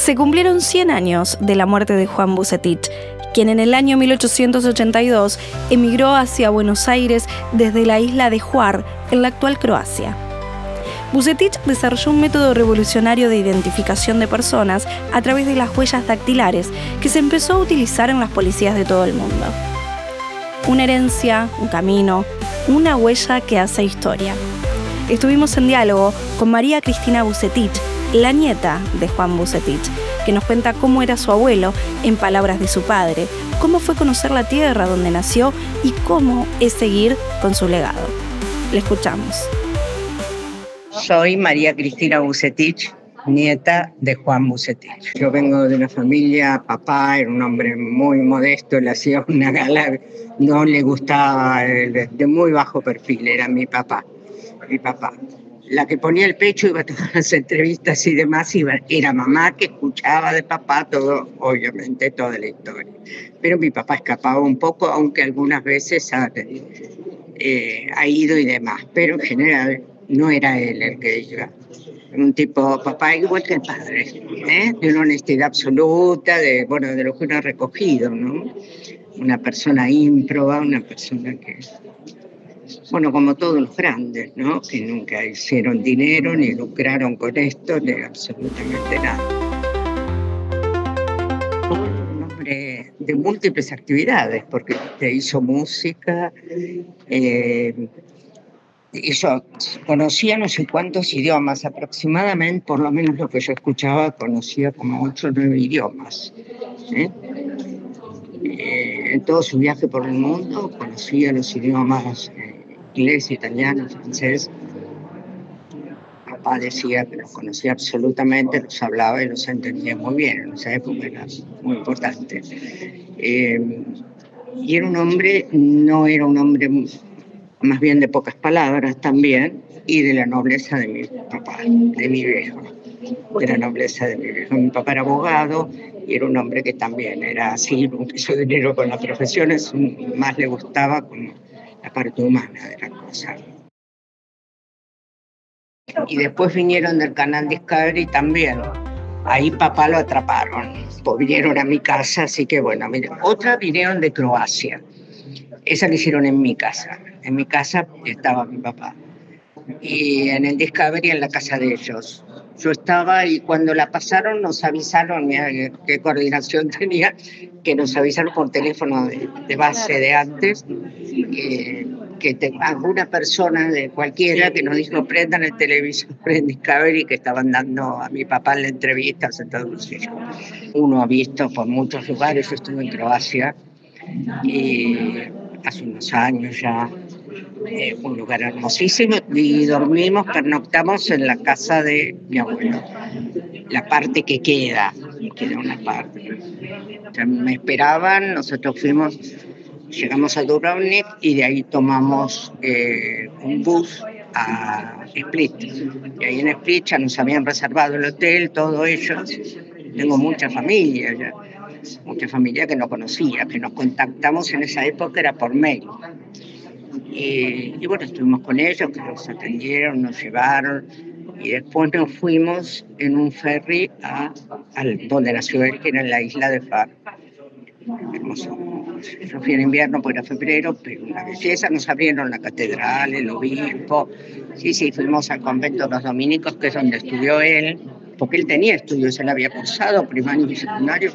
Se cumplieron 100 años de la muerte de Juan Vucetich, quien en el año 1882 emigró hacia Buenos Aires desde la isla de Hvar, en la actual Croacia. Vucetich desarrolló un método revolucionario de identificación de personas a través de las huellas dactilares que se empezó a utilizar en las policías de todo el mundo. Una herencia, un camino, una huella que hace historia. Estuvimos en diálogo con María Cristina Vucetich, la nieta de Juan Vucetich, que nos cuenta cómo era su abuelo, en palabras de su padre, cómo fue conocer la tierra donde nació y cómo es seguir con su legado. Le escuchamos. Soy María Cristina Vucetich, nieta de Juan Vucetich. Yo vengo de una familia, papá era un hombre muy modesto, le hacía una gala, no le gustaba, de muy bajo perfil, era mi papá. La que ponía el pecho, iba a todas las entrevistas y demás, era mamá que escuchaba de papá todo, obviamente toda la historia. Pero mi papá escapaba un poco, aunque algunas veces ha ido y demás, pero en general no era él el que iba. Un tipo, papá igual que el padre, de una honestidad absoluta, de lo que uno ha recogido, ¿no? Una persona ímproba, una persona que, como todos los grandes, ¿no? Que nunca hicieron dinero, ni lucraron con esto, ni absolutamente nada. Un hombre de múltiples actividades, porque hizo música, conocía no sé cuántos idiomas, aproximadamente, por lo menos lo que yo escuchaba, conocía como 8 o 9 idiomas. En todo su viaje por el mundo conocía los idiomas inglés, italiano, francés. Papá decía que los conocía absolutamente, los hablaba y los entendía muy bien. En esa época era muy importante. Y era un hombre, no era un hombre más bien de pocas palabras también, y de la nobleza de mi papá, de mi viejo, de la nobleza de mi viejo. Mi papá era abogado y era un hombre que también era así, no quiso dinero con las profesiones, más le gustaba como la parte humana de la cosa. Y después vinieron del canal Discovery también. Ahí papá lo atraparon, vinieron a mi casa, así que otra vinieron de Croacia. Esa la hicieron en mi casa. En mi casa estaba mi papá. Y en el Discovery, en la casa de ellos. Yo estaba y cuando la pasaron nos avisaron, mira qué coordinación tenía, que nos avisaron por teléfono de base de antes, que alguna persona de cualquiera que nos dijo prendan el televisor en Discovery, que estaban dando a mi papá en la entrevista. Entonces, uno ha visto por muchos lugares, yo estuve en Croacia y hace unos años ya, un lugar hermosísimo, y pernoctamos en la casa de mi abuelo, la parte que queda una parte. O sea, me esperaban, nosotros llegamos a Dubrovnik y de ahí tomamos un bus a Split. Y ahí en Split ya nos habían reservado el hotel, todos ellos. Tengo mucha familia que no conocía, que nos contactamos en esa época, era por mail. Y estuvimos con ellos, que nos atendieron, nos llevaron, y después nos fuimos en un ferry donde nació él, que era en la isla de Hvar. Hermoso. Yo fui en invierno porque era febrero, pero una belleza. Nos abrieron la catedral, el obispo. Sí, fuimos al convento de los dominicos, que es donde estudió él, porque él tenía estudios, él había cursado primario y secundario,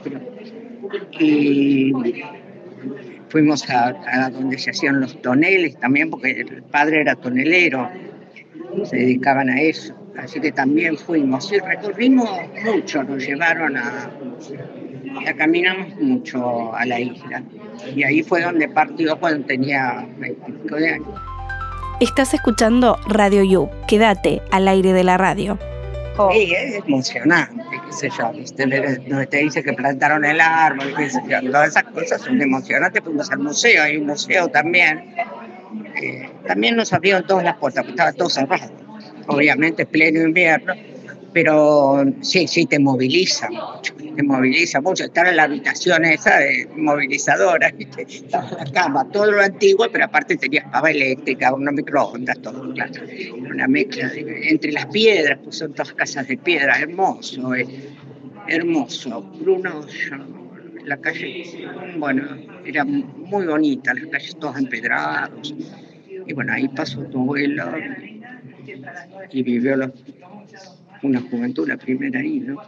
y fuimos a donde se hacían los toneles también, porque el padre era tonelero, se dedicaban a eso. Así que también fuimos y recorrimos mucho, nos llevaron caminamos mucho a la isla. Y ahí fue donde partió cuando tenía 25 de años. Estás escuchando Radio You. Quédate al aire de la radio. Sí, es emocionante, qué sé yo, donde te dice que plantaron el árbol, qué sé yo, todas esas cosas son emocionantes. Fuimos al museo, hay un museo también. También nos abrieron todas las puertas, porque estaba todo cerrado, obviamente pleno invierno, pero sí, te moviliza mucho, estar en la habitación esa movilizadora, ¿viste? Estaba en la cama, todo lo antiguo, pero aparte tenías pava eléctrica, unos microondas, todo, claro. Una mezcla entre las piedras, pues son todas casas de piedra, hermoso. hermoso. Bruno, la calle, bueno, era muy bonita, las calles todas empedradas. Y bueno, ahí pasó tu abuela y vivió una juventud, la primera ahí, ¿no?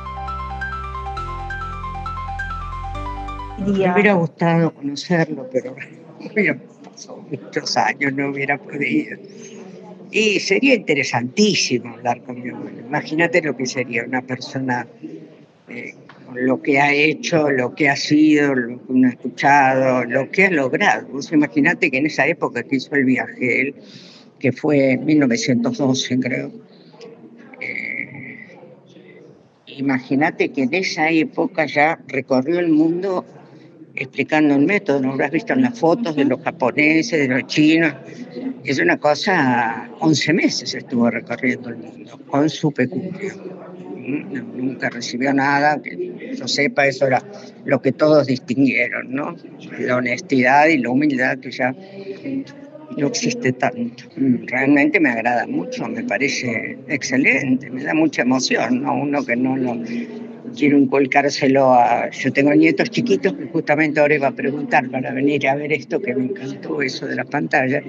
Me hubiera gustado conocerlo, pero hubiera pasado muchos años, no hubiera podido. Y sería interesantísimo hablar con mi abuelo. Imagínate lo que sería una persona con lo que ha hecho, lo que ha sido, lo que uno ha escuchado, lo que ha logrado. Vos imagínate que en esa época que hizo el viaje, él, que fue en 1912, creo, imagínate que en esa época ya recorrió el mundo explicando el método, ¿no? Habrás visto en las fotos de los japoneses, de los chinos. Es una cosa, 11 meses estuvo recorriendo el mundo con su pecunia. Nunca recibió nada, que yo sepa, eso era lo que todos distinguieron, ¿no? La honestidad y la humildad, que ya no existe tanto. Realmente me agrada mucho, me parece excelente, me da mucha emoción, ¿no? Uno que no lo quiero inculcárselo a... Yo tengo nietos chiquitos que justamente ahora iba a preguntar para venir a ver esto, que me encantó eso de la pantalla.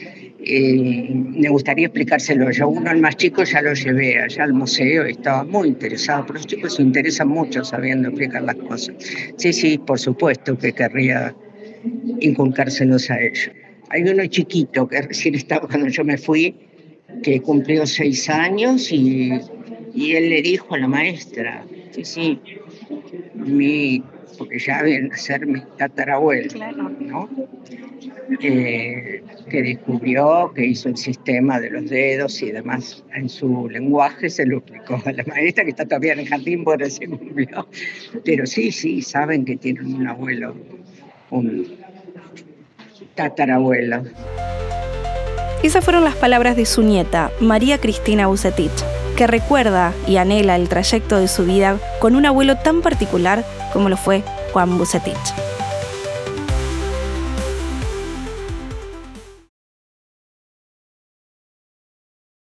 Me gustaría explicárselo. Yo, uno, el más chico, ya lo llevé allá al museo y estaba muy interesado. Pero los chicos se interesan mucho sabiendo explicar las cosas. Sí, por supuesto que querría inculcárselos a ellos. Hay uno chiquito que recién estaba cuando yo me fui, que cumplió 6 años y él le dijo a la maestra, sí, porque ya viene a ser mi tatarabuelo, ¿no? Que descubrió, que hizo el sistema de los dedos y demás en su lenguaje, se lo explicó a la maestra, que está todavía en el jardín por recién cumplió. Pero sí, saben que tienen un abuelo, un tatarabuelo. Esas fueron las palabras de su nieta, María Cristina Bucetich, que recuerda y anhela el trayecto de su vida con un abuelo tan particular como lo fue Juan Bucetich.